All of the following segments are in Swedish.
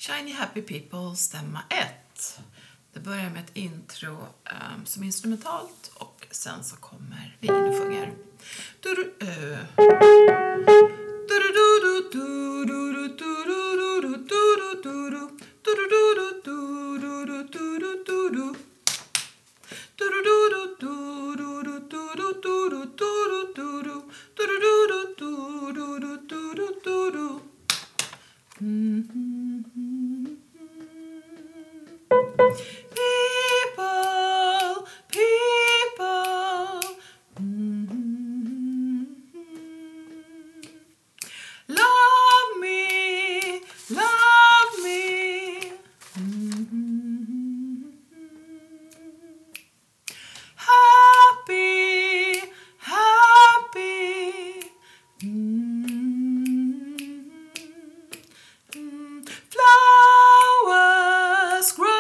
Shiny Happy People, stämma 1. Det börjar med ett intro som är instrumentalt och sen så kommer vi in och sjunger. People, people, love me, love me, happy, happy, flowers grow.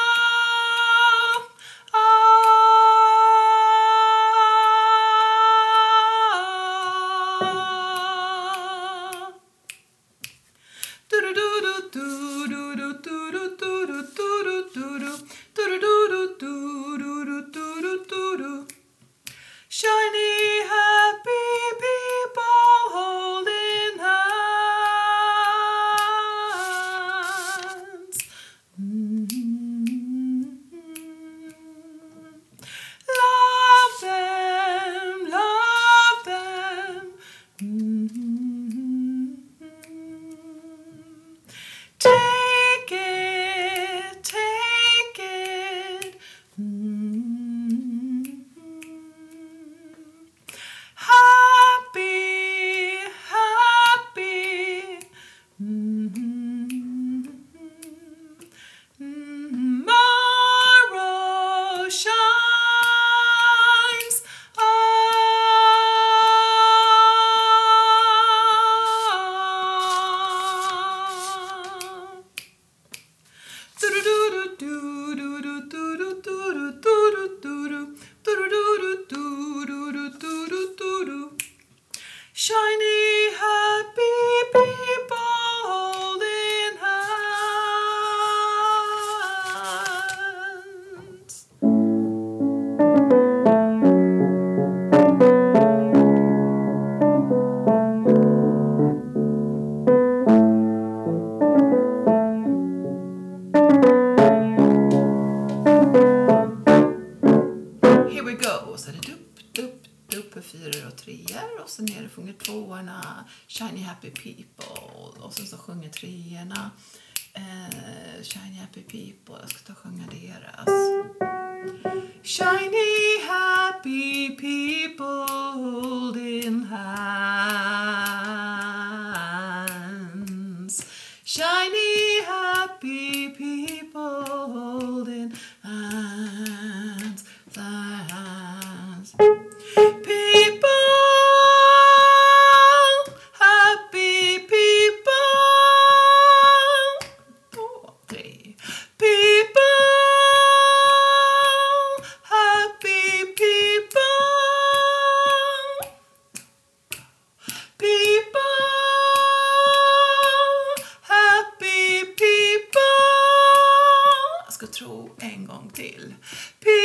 Shiny happy people holding hands. Love them, love them. Take it, take it. Happy, happy. Tomorrow shines Shiny happy people holding hands. Here we go. Så är det dupp, 4 och 3 och sen ner sjunger 2:orna Shiny Happy People och sen så sjunger 3:orna Shiny Happy People. Jag ska ta och sjunga deras. Shiny happy people holding hands. Shiny happy people holding hands. Hands. People, happy people. 2, 3. People, happy people. People, happy people. Jag ska tro en gång till. People,